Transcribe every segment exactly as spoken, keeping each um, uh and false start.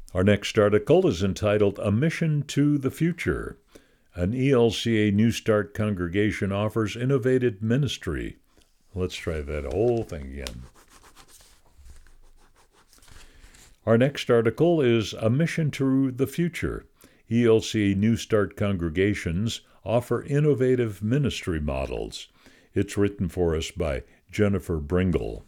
Our next article is entitled A Mission to the Future. An E L C A New Start congregation offers innovative ministry. Let's try that whole thing again. Our next article is A Mission to the Future. E L C A New Start congregations offer innovative ministry models. It's written for us by Jennifer Bringle.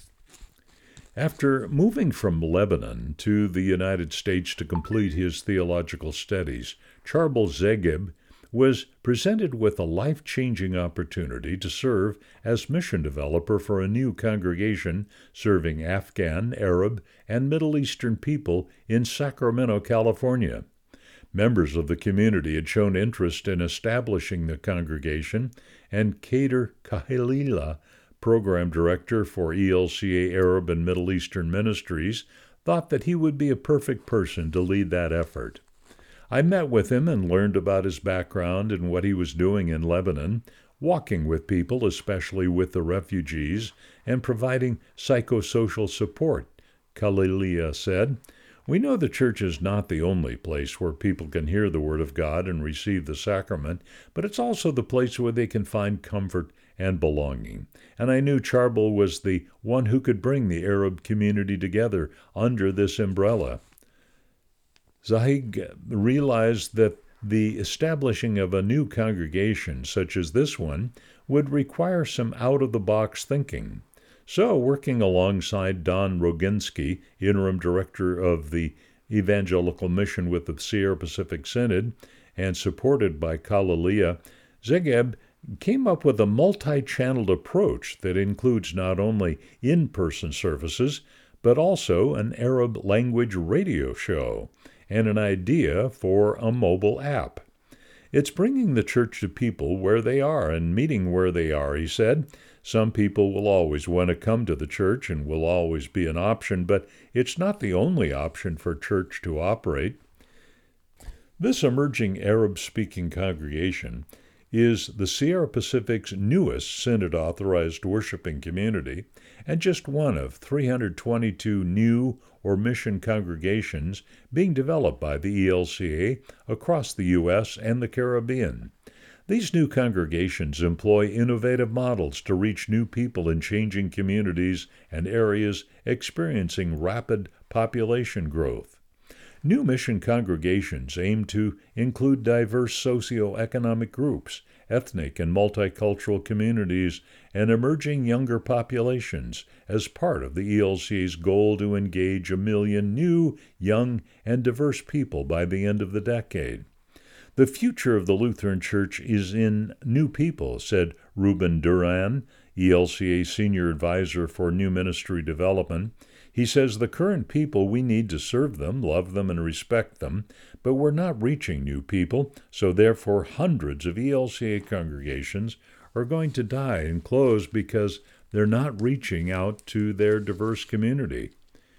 After moving from Lebanon to the United States to complete his theological studies, Charbel Zegeb was presented with a life-changing opportunity to serve as mission developer for a new congregation serving Afghan, Arab, and Middle Eastern people in Sacramento, California. Members of the community had shown interest in establishing the congregation, and Kader Kahilila, program director for E L C A Arab and Middle Eastern Ministries, thought that he would be a perfect person to lead that effort. I met with him and learned about his background and what he was doing in Lebanon, walking with people, especially with the refugees, and providing psychosocial support. Khalilia said, "We know the church is not the only place where people can hear the Word of God and receive the sacrament, but it's also the place where they can find comfort and belonging. And I knew Charbel was the one who could bring the Arab community together under this umbrella." Zahig realized that the establishing of a new congregation such as this one would require some out-of-the-box thinking. So, working alongside Don Roginski, interim director of the Evangelical Mission with the Sierra Pacific Synod, and supported by Khalilia, Zegeb came up with a multi-channeled approach that includes not only in-person services, but also an Arab language radio show and an idea for a mobile app. "It's bringing the church to people where they are and meeting where they are," he said. "Some people will always want to come to the church and will always be an option, but it's not the only option for church to operate." This emerging Arab-speaking congregation is the Sierra Pacific's newest Synod-authorized worshiping community and just one of three hundred twenty-two new or mission congregations being developed by the E L C A across the U S and the Caribbean. These new congregations employ innovative models to reach new people in changing communities and areas experiencing rapid population growth. New mission congregations aim to include diverse socioeconomic groups, ethnic and multicultural communities, and emerging younger populations as part of the E L C A's goal to engage a million new, young, and diverse people by the end of the decade. "The future of the Lutheran Church is in new people," said Ruben Duran, E L C A Senior Advisor for New Ministry Development. He says the current people, we need to serve them, love them, and respect them, but we're not reaching new people, so therefore hundreds of E L C A congregations are going to die and close because they're not reaching out to their diverse community.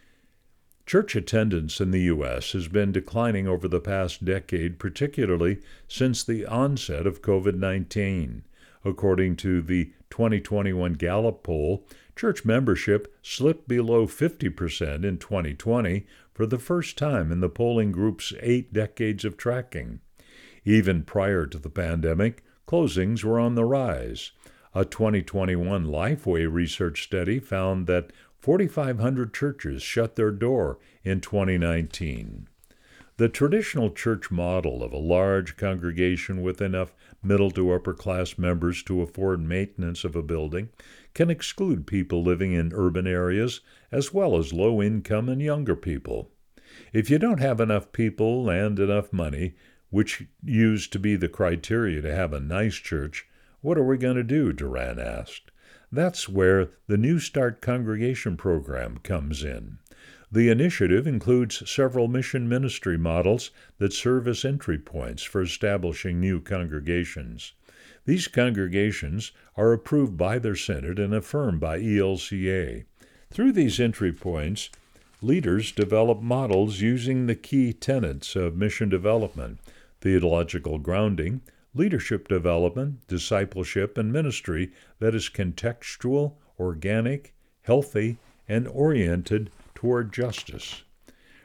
Church attendance in the U S has been declining over the past decade, particularly since the onset of covid nineteen. According to the twenty twenty-one Gallup poll, church membership slipped below fifty percent in twenty twenty for the first time in the polling group's eight decades of tracking. Even prior to the pandemic, closings were on the rise. A twenty twenty-one Lifeway research study found that forty-five hundred churches shut their door in twenty nineteen. The traditional church model of a large congregation with enough middle to upper class members to afford maintenance of a building can exclude people living in urban areas as well as low income and younger people. If you don't have enough people and enough money, which used to be the criteria to have a nice church, what are we going to do? Duran asked. That's where the New Start Congregation program comes in. The initiative includes several mission ministry models that serve as entry points for establishing new congregations. These congregations are approved by their synod and affirmed by E L C A. Through these entry points, leaders develop models using the key tenets of mission development: theological grounding, leadership development, discipleship, and ministry that is contextual, organic, healthy, and oriented toward justice.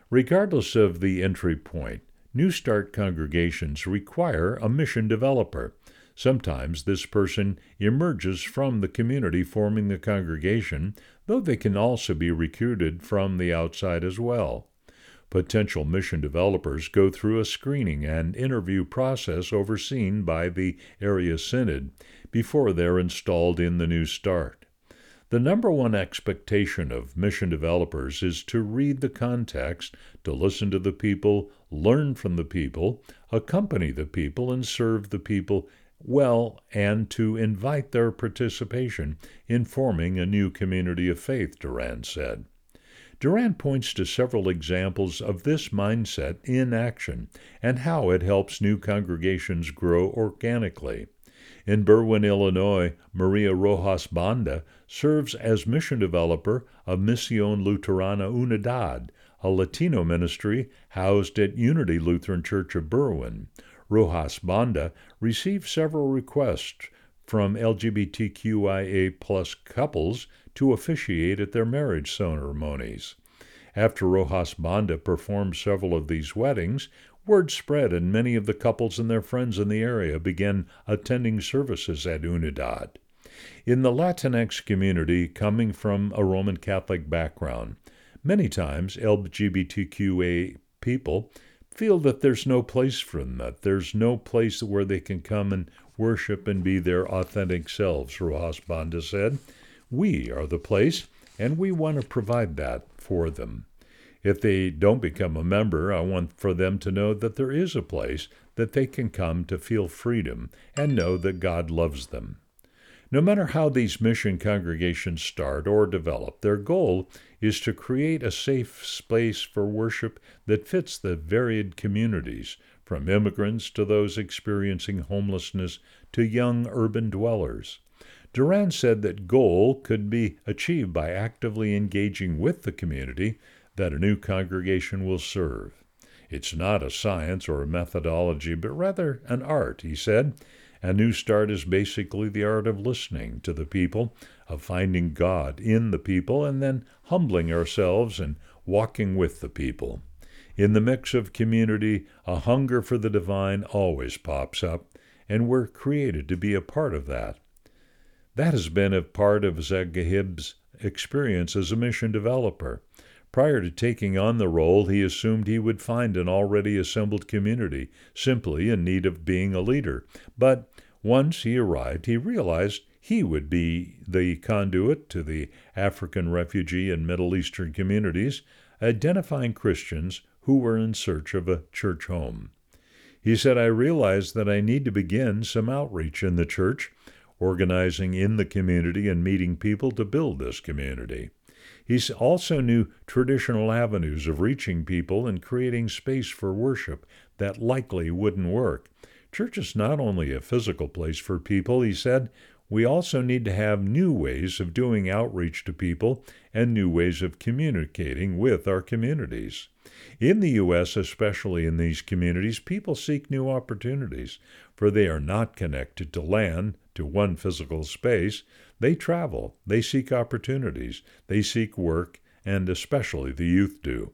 Regardless of the entry point, New Start congregations require a mission developer. Sometimes this person emerges from the community forming the congregation, though they can also be recruited from the outside as well. Potential mission developers go through a screening and interview process overseen by the area synod before they're installed in the New Start. The number one expectation of mission developers is to read the context, to listen to the people, learn from the people, accompany the people, and serve the people well, and to invite their participation in forming a new community of faith, Durand said. Durand points to several examples of this mindset in action and how it helps new congregations grow organically. In Berwyn, Illinois, Maria Rojas Banda serves as mission developer of Misión Luterana Unidad, a Latino ministry housed at Unity Lutheran Church of Berwyn. Rojas Banda received several requests from L G B T Q I A plus couples to officiate at their marriage ceremonies. After Rojas Banda performed several of these weddings, word spread and many of the couples and their friends in the area began attending services at Unidad. In the Latinx community, coming from a Roman Catholic background, many times L G B T Q A people feel that there's no place for them, that there's no place where they can come and worship and be their authentic selves, Rojas Banda said. We are the place, and we want to provide that for them. If they don't become a member, I want for them to know that there is a place that they can come to feel freedom and know that God loves them. No matter how these mission congregations start or develop, their goal is to create a safe space for worship that fits the varied communities, from immigrants to those experiencing homelessness to young urban dwellers. Durand said that goal could be achieved by actively engaging with the community that a new congregation will serve. It's not a science or a methodology, but rather an art, he said. A New Start is basically the art of listening to the people, of finding God in the people, and then humbling ourselves and walking with the people. In the mix of community, a hunger for the divine always pops up, and we're created to be a part of that. That has been a part of Zegahib's experience as a mission developer. Prior to taking on the role, he assumed he would find an already assembled community, simply in need of being a leader. But once he arrived, he realized he would be the conduit to the African refugee and Middle Eastern communities, identifying Christians who were in search of a church home. He said, I realized that I need to begin some outreach in the church, organizing in the community and meeting people to build this community. He also knew traditional avenues of reaching people and creating space for worship that likely wouldn't work. Church is not only a physical place for people, he said, we also need to have new ways of doing outreach to people and new ways of communicating with our communities. In the U S, especially in these communities, people seek new opportunities, for they are not connected to land, to one physical space. They travel, they seek opportunities, they seek work, and especially the youth do.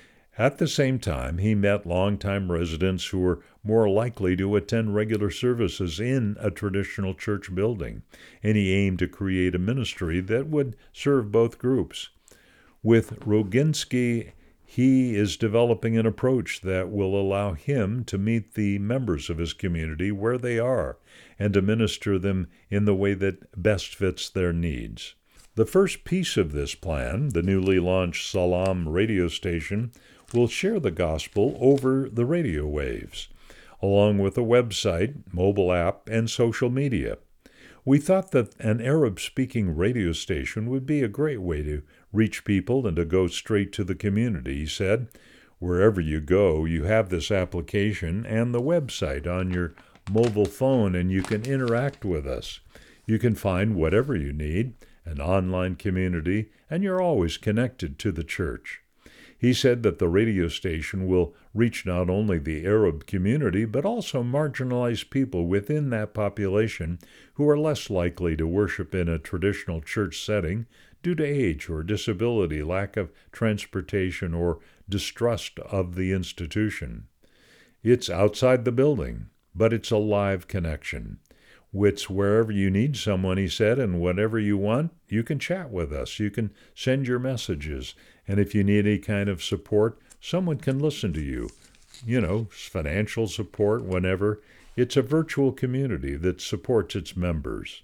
At the same time, he met longtime residents who were more likely to attend regular services in a traditional church building, and he aimed to create a ministry that would serve both groups. With Roginski, he is developing an approach that will allow him to meet the members of his community where they are and to minister them in the way that best fits their needs. The first piece of this plan, the newly launched Salam radio station, will share the gospel over the radio waves, along with a website, mobile app, and social media. We thought that an Arab-speaking radio station would be a great way to reach people and to go straight to the community, he said. Wherever you go, you have this application and the website on your mobile phone, and you can interact with us. You can find whatever you need, an online community, and you're always connected to the church. He said that the radio station will reach not only the Arab community, but also marginalized people within that population who are less likely to worship in a traditional church setting due to age or disability, lack of transportation, or distrust of the institution. It's outside the building, but it's a live connection. It's wherever you need someone, he said, and whatever you want, you can chat with us. You can send your messages. And if you need any kind of support, someone can listen to you. You know, financial support, whenever. It's a virtual community that supports its members.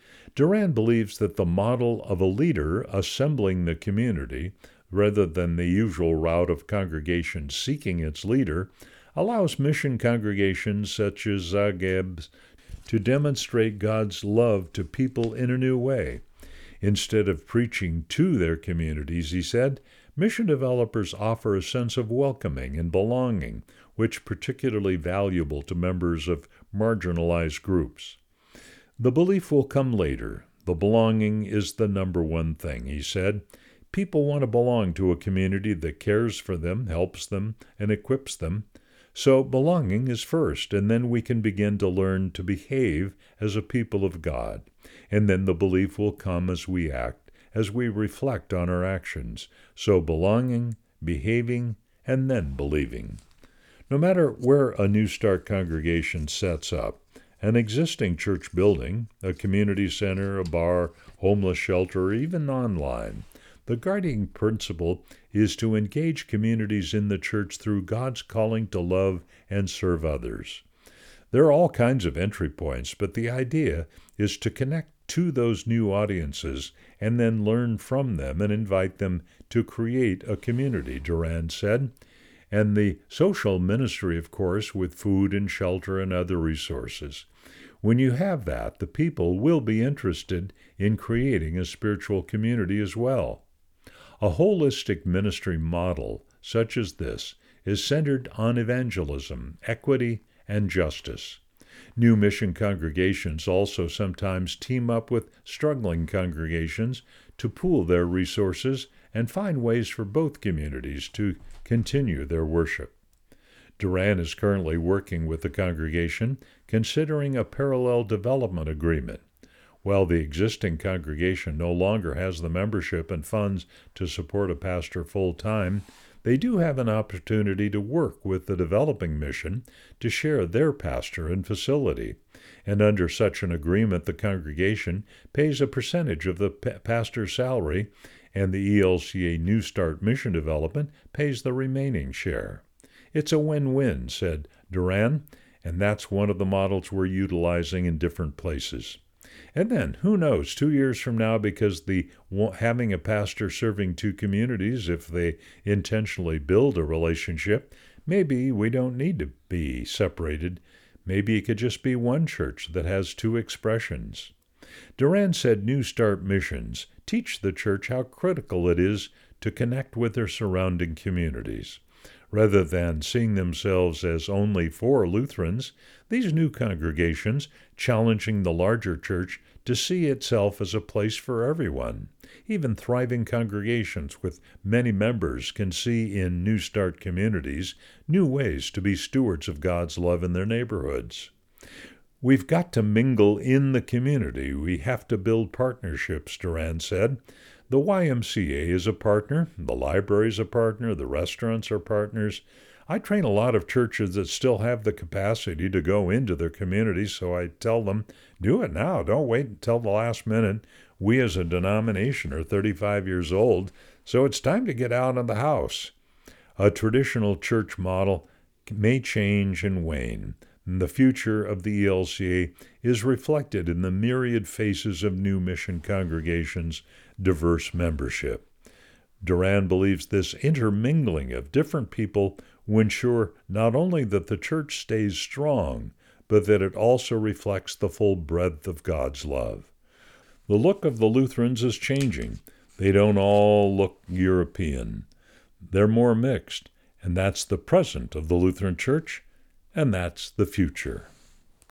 Duran believes that the model of a leader assembling the community, rather than the usual route of congregations seeking its leader, allows mission congregations such as Zegeb's to demonstrate God's love to people in a new way. Instead of preaching to their communities, he said, mission developers offer a sense of welcoming and belonging, which is particularly valuable to members of marginalized groups. The belief will come later. The belonging is the number one thing, he said. People want to belong to a community that cares for them, helps them, and equips them. So belonging is first, and then we can begin to learn to behave as a people of God. And then the belief will come as we act, as we reflect on our actions. So belonging, behaving, and then believing. No matter where a New Start congregation sets up, an existing church building, a community center, a bar, homeless shelter, or even online, the guiding principle is to engage communities in the church through God's calling to love and serve others. There are all kinds of entry points, but the idea is to connect to those new audiences and then learn from them and invite them to create a community, Duran said. And the social ministry, of course, with food and shelter and other resources. When you have that, the people will be interested in creating a spiritual community as well. A holistic ministry model such as this is centered on evangelism, equity, and justice. New mission congregations also sometimes team up with struggling congregations to pool their resources and find ways for both communities to continue their worship. Duran is currently working with the congregation, considering a parallel development agreement. While the existing congregation no longer has the membership and funds to support a pastor full-time, they do have an opportunity to work with the developing mission to share their pastor and facility. And under such an agreement, the congregation pays a percentage of the pa- pastor's salary, and the E L C A New Start Mission Development pays the remaining share. It's a win-win, said Duran, and that's one of the models we're utilizing in different places. And then, who knows, two years from now, because the having a pastor serving two communities, if they intentionally build a relationship, maybe we don't need to be separated. Maybe it could just be one church that has two expressions. Duran said New Start missions teach the church how critical it is to connect with their surrounding communities. Rather than seeing themselves as only for Lutherans, these new congregations challenging the larger church to see itself as a place for everyone. Even thriving congregations with many members can see in New Start communities new ways to be stewards of God's love in their neighborhoods. We've got to mingle in the community. We have to build partnerships, Duran said. The Y M C A is a partner, the library is a partner, the restaurants are partners. I train a lot of churches that still have the capacity to go into their communities, so I tell them, do it now. Don't wait until the last minute. We as a denomination are thirty-five years old, so it's time to get out of the house. A traditional church model may change and wane. The future of the E L C A is reflected in the myriad faces of new mission congregations' diverse membership. Duran believes this intermingling of different people will ensure not only that the church stays strong, but that it also reflects the full breadth of God's love. The look of the Lutherans is changing. They don't all look European. They're more mixed, and that's the present of the Lutheran Church, and that's the future.